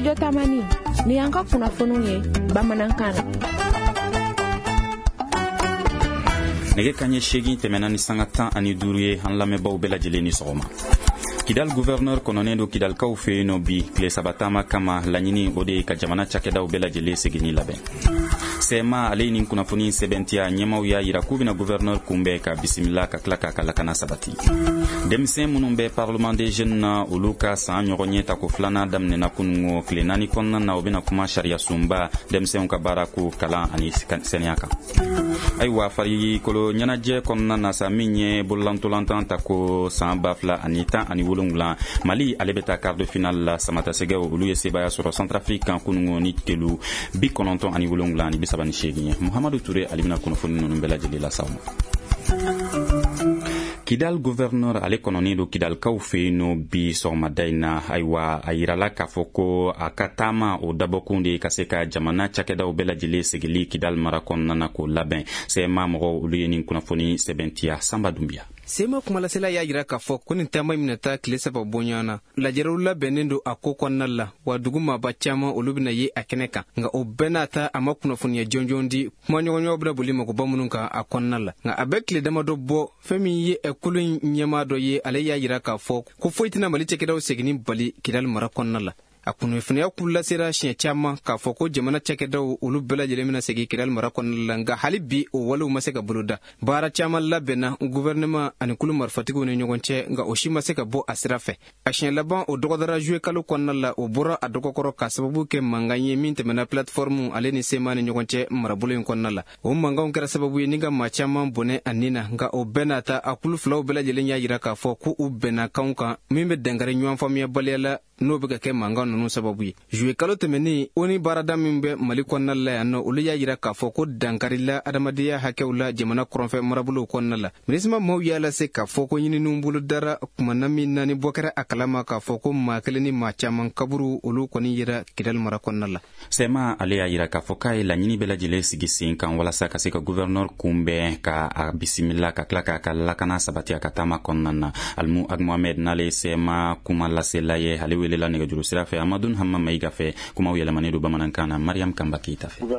studio tamani ni yanka kunnafoniw ye bamanankan na. Nege kanɲɛ 8 tɛmɛna ni sanga 15 ye an lamɛnbaaw bɛɛ lajɛlen ni sɔgɔma. Kidal gouverneur kɔnɔnen do Kidalkaw fɛ yen nɔ bi tile sabatama kama laɲini o de ye ka jamana cakɛdaw bɛɛ lajɛlen segini labɛn. CMA ale ni kunnafoni sɛbɛntiya ɲɛmaw y'a yira k'u bɛna gouverneur kunbɛn ka bisimila ka tila k'a ka lakana sabati. Denmisɛn minnu bɛ parlement des jeunes na olu ka san ɲɔgɔn ɲɛ tako filanan daminɛna kunungo tile 4 kɔnɔna na o bɛna kuma sariya sunba denmisɛnw ka baarako kalan ani sɛnɛya kan. Ayiwa farikolo ɲɛnajɛ kɔnɔna na sa min ye bololantolantan tako san 2017 Mali ale bɛ taa quart de finale la samatasɛgɛw olu ye sebaya sɔrɔ Centrafrique kan kunungo ni telu 97 ni 38 ye. Muhamadu Ture ale bɛna kunnafoni ninnu bɛɛ lajɛlen la saw ma. Kidal gouverneur ale kɔnɔni do Kidalkaw fɛ yen nɔ bi sɔgɔmada in na. Ayiwa a yirala k'a fɔ ko a ka taama o dabɔkun de ka se ka jamana cakɛdaw bɛɛ lajɛlen segili Kidal mara kɔnɔna na k'o labɛn. CMA mɔgɔw olu ye nin kunnafoni sɛbɛntiya Samba Dunbiya. Sema kumalasela y'a yira k'a fɔ ko nin taama minɛ taa tile 3 bonyana lajɛrew labɛnnen do a ko kɔnɔna la wa dugu maaba caman olu bɛna ye a kɛnɛ kan nka o bɛɛ n'a ta a ma kunnafoniya jɔnjɔn di kuma ɲɔgɔnɲɔgɔn bɛna boli magoba minnu kan a kɔnɔna la nka a bɛ tile damadɔ bɔ fɛn min ye ɛkolo ɲɛmaa dɔ ye ale y'a yira k'a fɔ ko foyi tɛna Mali cɛkɛdaw segini bali Kidal mara kɔnɔna la. A kunnafoniya lasera siɲɛ caman k'a fɔ ko jamana cakɛdaw olu bɛɛ lajɛlen bɛna segin Kidal mara kɔnɔna la nka hali bi o walew ma se ka boloda. Baara caman labɛnna gouvernement ani kulu marifatigiw ni ɲɔgɔn cɛ nka o si ma se ka bɔ a sira fɛ. A siɲɛ laban o dɔgɔdara juillet kalo kɔnɔna la o bɔra a dɔgɔkɔrɔ ka sababu kɛ mankan ye min tɛmɛna plateforme ale ni CMA ni ɲɔgɔn cɛ marabolo in kɔnɔna la. O mankanw kɛra sababu ye ni ka maa caman bɔnɛ a nin na nka o bɛɛ n'a ta a kulu filaw bɛɛ lajɛlen y'a yira k'a fɔ ko u bɛnna kanw kan min bɛ dankari ɲɔgɔn faamuyabaliya la n'o bɛ ka kɛ mankan ninnu sababu ye. Juillet kalo tɛmɛnen o ni baarada min bɛ Mali kɔnɔna la yan nɔ olu y'a yira k'a fɔ ko dankarila adamadenya hakɛw la jamana kɔrɔnfɛ marabolow kɔnɔna la. MINUSMA maaw y'a lase k'a fɔ ko ɲininiw bolo dara kumana min na ni bɔ kɛra a kalama k'a fɔ ko maa kelen ni maa caman kaburu olu kɔni yira Kidal mara kɔnɔna la. CMA ale y'a yira k'a fɔ k'a ye laɲini bɛɛ lajɛlen sigi sen kan walasa ka se ka gouverneur kunbɛn ka a bisimila ka tila k'a ka lakana sabati a ka taama kɔnɔna na. Alimu Agmohamed n'ale CMA kuma lasela ye ale welela nɛgɛjuru sira fɛ Amadou Hamma Maïga fɛ kumaw yɛlɛmanen do bamanankan na Mariam Kamba Keita fɛ.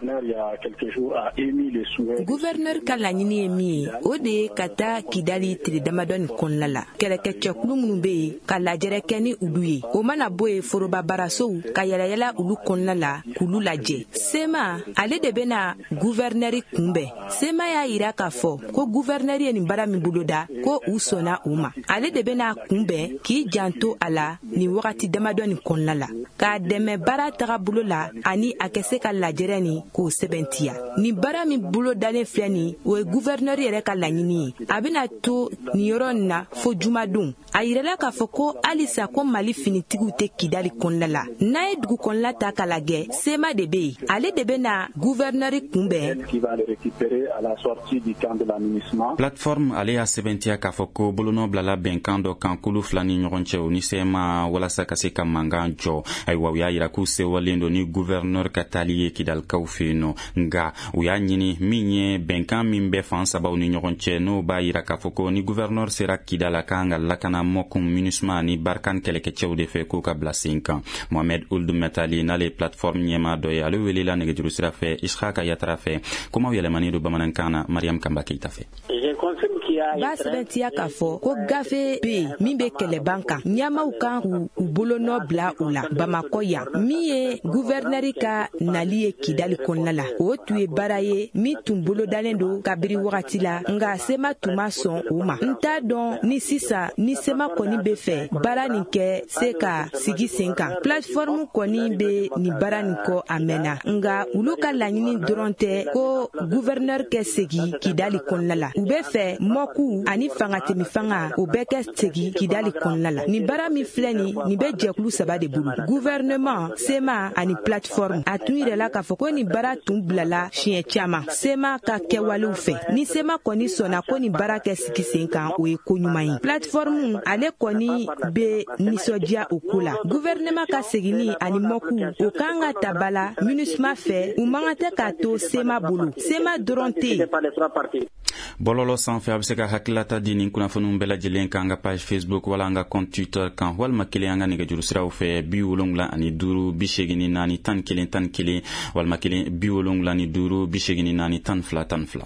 Gouverneur ka laɲini ye min ye o de ye ka taa Kidali tile damadɔni kɔnɔna la kɛlɛkɛcɛkulu minnu bɛ yen ka lajɛrɛ kɛ ni olu ye o mana bɔ yen foroba barasow ka yɛlɛyɛlɛ olu kɔnɔna la k'olu lajɛ. CMA ale de bɛna gouverneur kunbɛn. CMA y'a yira k'a fɔ ko gouverneur ye nin baara min boloda ko u sɔnna u ma ale de bɛna kunbɛn k'i janto a la nin wagati damadɔni kɔnɔna la k'a dɛmɛ baara tagabolo la ani a kɛ se ka lajɛrɛ ni k'o sɛbɛntiya. Nin baara min bolo dalen filɛ nin o ye gouverneur yɛrɛ ka laɲini ye a bɛna to nin yɔrɔ nin na fo jumadon. A yirala k'a fɔ ko halisa ko Mali finitigiw tɛ Kidali kɔnɔna la n'a ye dugu kɔnɔna ta ka lajɛ CMA de bɛ yen ale de bɛna gouverneur kunbɛn. Plateforme ale y'a sɛbɛntiya k'a fɔ ko bolonɔ bilala bɛnkan dɔ kan kulu fila ni ɲɔgɔn cɛ o ni CMA walasa ka se ka mankan jɔ. Ayiwa u y'a yira k'u sewalen do ni gouverneur ka taali ye Kidalkaw fɛ yen nɔ nka u y'a ɲini min ye bɛnkan min bɛ fan sabaw ni ɲɔgɔn cɛ n'o b'a yira k'a fɔ ko ni gouverneur sera Kidala kan ka lakana mɔkun MINUSMA ni Barkan kɛlɛkɛcɛw de fɛ k'u ka bila sen kan. Mohamed Ould Metali n'ale plateforme ɲɛmaa dɔ ye ale welela nɛgɛjuru sira fɛ Ishaka Yatara fɛ kumaw yɛlɛmanen do bamanankan na Mariam Kamba Keita fɛ. B'a sɛbɛntiya k'a fɔ ko gafe bɛ yen min bɛ kɛlɛban kan ɲɛmaaw kan k'u bolonɔ bila u la Bamakɔ yan min ye gouverneur ka nali ye Kidali kɔnɔna la o tun ye baara ye min tun bolodalen do kabiri wagati la nka CMA tun ma sɔn o ma. N t'a dɔn ni sisan ni CMA kɔni bɛ fɛ baara nin kɛ se ka sigi sen kan. Plateforme kɔni bɛ nin baara nin kɔ a mɛnna nka olu ka laɲini dɔrɔn tɛ ko gouverneur kɛ segi Kidali kɔnɔna la u bɛ fɛ mɔku ani fangatɛmi fanga o bɛ kɛ segi Kidali kɔnɔna la. Nin baara min filɛ nin bɛ jɛkulu 3 de bolo gouvernement CMA ani plateforme a tun yirala k'a fɔ ko nin baara tun bilala siɲɛ caman CMA ka kɛwalew fɛ ni CMA kɔni sɔnna ko nin baara kɛ sigi sen kan o ye ko ɲuman ye. Plateforme ale kɔni bɛ nisɔndiya o ko la gouvernement ka segini ani mɔku o kan ka ta bala MINUSMA fɛ u man tɛ k'a to CMA bolo CMA dɔrɔn tɛ yen. Bɔlɔlɔ sanfɛ a bɛ se ka hakilata di nin kunnafoniw bɛɛ lajɛlen kan an ka page Facebook wala an ka compte Twitter kan walima kelen an ka nɛgɛjuru siraw fɛ wolonwula ani duuru 84 11 walima 75 72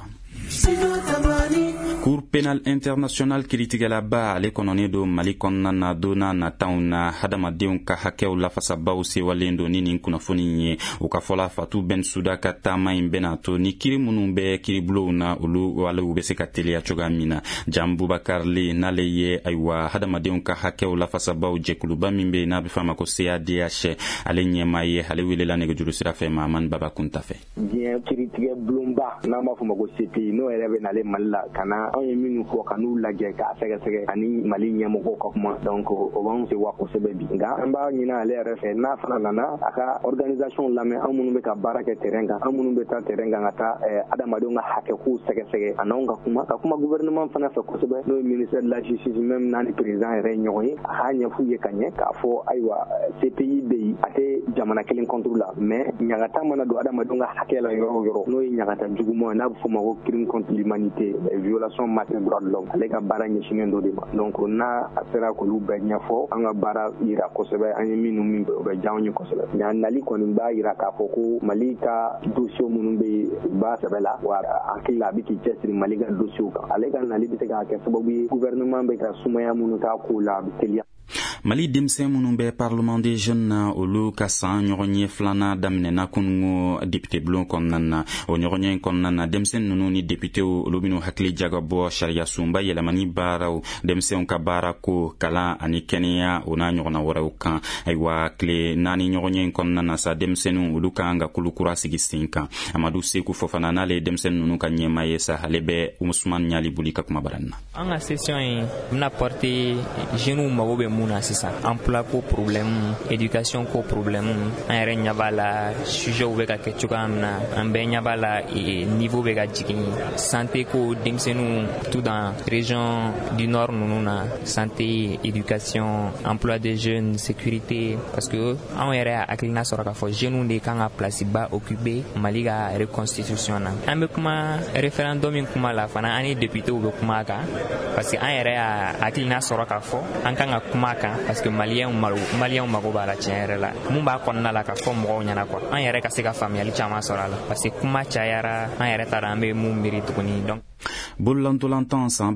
Cour pénal international kiritigɛlaba ale kɔnɔnen do Mali kɔnɔna na donna nataw na hadamadenw ka hakɛw lafasabaw sewalen do ni nin kunnafoni ye u ka fɔla Fatu Bensouda ka taama in bɛna to ni kiri minnu bɛ kiribulonw na olu bɛ se ka teliya cogoya min na Jan Bubakar Le n'ale ye ayiwa hadamadenw ka hakɛw lafasabaw jɛkuluba min bɛ n'a bɛ f'a ma ko CADH ale ɲɛmaa ye ale welela nɛgɛjuru sira fɛ Mahamani Baba Kunta fɛ. Diɲɛ kiritigɛ bulonba n'an b'a fɔ ma ko CPI n'o yɛrɛ bɛ nale Mali la kana anw ye minnu fɔ ka n'u lajɛ k'a sɛgɛsɛgɛ ani Mali ɲɛmɔgɔw ka kuma donc o b'anw se wa kosɛbɛ bi nka an b'a ɲini ale yɛrɛ fɛ n'a fana nana a ka organisation lamɛn an minnu bɛ ka baara kɛ terrain kan an minnu bɛ taa terrain kan ka taa adamadenw ka hakɛkow sɛgɛsɛgɛ a n'anw ka kuma gouvernement fana fɛ kosɛbɛ n'o ye ministère de la justice même n'a ni président yɛrɛ ye ɲɔgɔn ye a k'a ɲɛf'u ye ka ɲɛ k'a fɔ ayiwa CPI bɛ yen a tɛ jamana kelen contre la mais ɲagata mana don adamadenw ka hakɛ la yɔrɔ o yɔrɔ n'o ye ɲagata juguman n'a bɛ fɔ ma ko crime contre l'humanité violation matérielle droit de l'homme ale ka baara ɲɛsinnen do de ma donc n'a a sera k'olu bɛɛ ɲɛfɔ an ka baara yira kosɛbɛ an ye minnu min o bɛ diya anw ye kosɛbɛ nka nali kɔni b'a yira k'a fɔ ko Mali ka dossier minnu bɛ ba sɛbɛ la wa hakili la a bɛ k'i cɛsiri Mali ka dossier kan ale ka nali bɛ se k'a kɛ sababu ye gouvernement bɛ ka sumaya minnu k'a ko la a bɛ teliya. Mali denmisɛn minnu bɛ Parlement des Jeunes na olu ka san ɲɔgɔn ye filanan daminɛna kunungo député bulon kɔnɔna na o ɲɔgɔn ye kɔnɔna na denmisɛn ninnu ni députéw olu minnu hakili jagabɔ sariya sunba yɛlɛmani baaraw denmisɛnw ka baara ko kalan ani kɛnɛya o n'a ɲɔgɔnna wɛrɛw kan ayiwa tile 4 ɲɔgɔn ye kɔnɔna na sa denmisɛnninw olu kan ka kulukura sigi sen kan Amadu Seku Fofana n'ale denmisɛn ninnu ka ɲɛmaa ye sa ale bɛ Ousmane Ɲali Buli ka kuma baran na. An ka session in bɛna porter jeunes mago bɛ mun na sisan emploi ko problème éducation ko problème an yɛrɛ ɲɛ b'a la sujet bɛ ka kɛ cogoya min na an bɛɛ ɲɛ b'a la niveau bɛ ka jigin santé ko denmisɛnninw tout dans région du nord ninnu na santé éducation emploi des jeunes sécurité parce que an yɛrɛ hakilina sɔrɔ k'a fɔ jeunes de kan ka place ba occuper Mali ka reconstitution na an bɛ kuma référendum min kuma la fana an ni députés bɛ kuma kan parce que an yɛrɛ hakilina sɔrɔ k'a fɔ an kan ka kuma kan parce que Maliens mago b'a la tiɲɛ yɛrɛ la mun b'a kɔnɔna la ka fɔ mɔgɔw ɲɛna quoi an yɛrɛ ka se ka faamuyali caman sɔrɔ a la parce que kuma cayara an yɛrɛ taara an bɛ mun miiri tuguni donc Bololantolantan san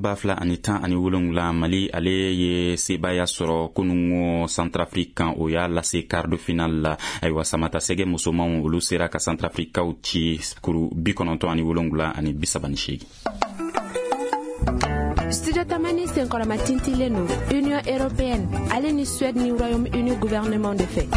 2017 Mali ale ye sebaya sɔrɔ kunungo Centrafrique kan o y'a lase quart de finale la ayiwa Samata Sege musomanw olu sera ka Centrafricaw ci kuru 97 ani 38. Studio Tamani Senkorama Tintileno, Union Européenne, allez ni Suède ni Royaume-Uni gouvernement de fait.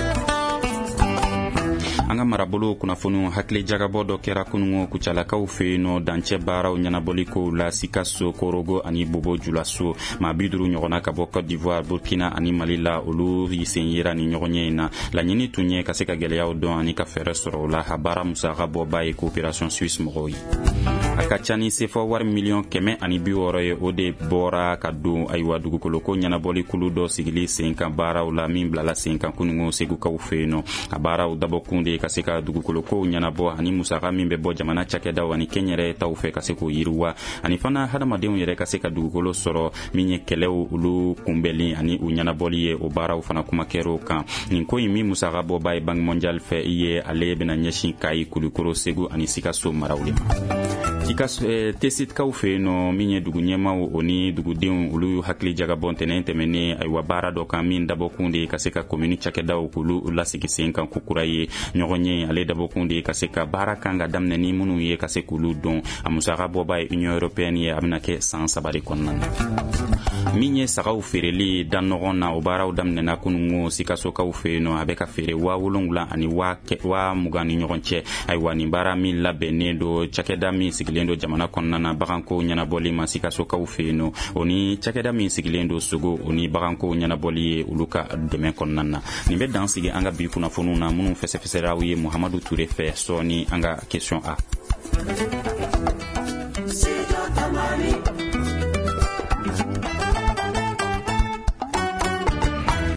Anga marabolo kunnafoniw hakili jagabɔ dɔ kɛra kunungo kucalakaw fɛ yen nɔ dancɛ baaraw ɲɛnabɔli ko la Sikaso Korogo ani Bobo Julaso maa 50 ɲɔgɔnna ka bɔ Côte d'Ivoire Burkina ani Mali la olu sen yera ni ɲɔgɔn ye in na laɲini tun ye ka se ka gɛlɛyaw dɔn ani ka fɛɛrɛ sɔrɔ o la a baara musaka bɔba ye coopération suisse mɔgɔw ye a ka ca ni sefa wari miliyɔn 160 ye o de bɔra ka don ayiwa dugukoloko ɲɛnabɔli kulu dɔ sigili sen kan baaraw la min bilala sen kan kunungo segukaw fɛ yen nɔ a baaraw dabɔkun de ka se ka dugukolokow ɲɛnabɔ ani musaka min bɛ bɔ jamana cakɛdaw ani kɛnyɛrɛ taw fɛ ka se k'o yiriwa ani fana hadamadenw yɛrɛ ka se ka dugukolo sɔrɔ min ye kɛlɛw olu kunbɛli ani u ɲɛnabɔli ye o baaraw fana kuma kɛr'o kan nin ko in min musaka bɔba ye Banque mondiale fɛ ye ale bɛna ɲɛsin Kayi Kulukoro Segu ani Sikaso maraw de ma tesitkaw fɛ yen nɔ min ye dugu ɲɛmaw o ni dugudenw olu hakili jagabɔ ntɛnɛn tɛmɛnen ayiwa baara dɔ kan min dabɔkun de ka se ka komini cakɛdaw k'olu lasigi sen kan kokura ye ɲɔgɔn ye ale dabɔkun de ka se ka baara kan ka daminɛ ni minnu ye ka se k'olu dɔn a musaka bɔba ye Union Européenne ye a bɛna kɛ san 3 de kɔnɔna na min ye sagaw feereli dan ɲɔgɔn na o baaraw daminɛna kunungo Sikasokaw fɛ yen nɔ a bɛ ka feere 7,000 ani 20,000 ni ɲɔgɔn cɛ ayiwa nin baara min labɛnnen do cakɛda min sigilen do jamana kɔnɔna na baganko ɲɛnabɔli ma Sikasokaw fɛ yen nɔ o ni cakɛda min sigilen do Sogo o ni baganko ɲɛnabɔli ye olu ka dɛmɛ kɔnɔna na nin bɛ dan sigi an ka bi kunnafoniw na minnu fɛsɛfɛsɛraw ye Muhammadu Touré fɛ sɔɔni an ka question A.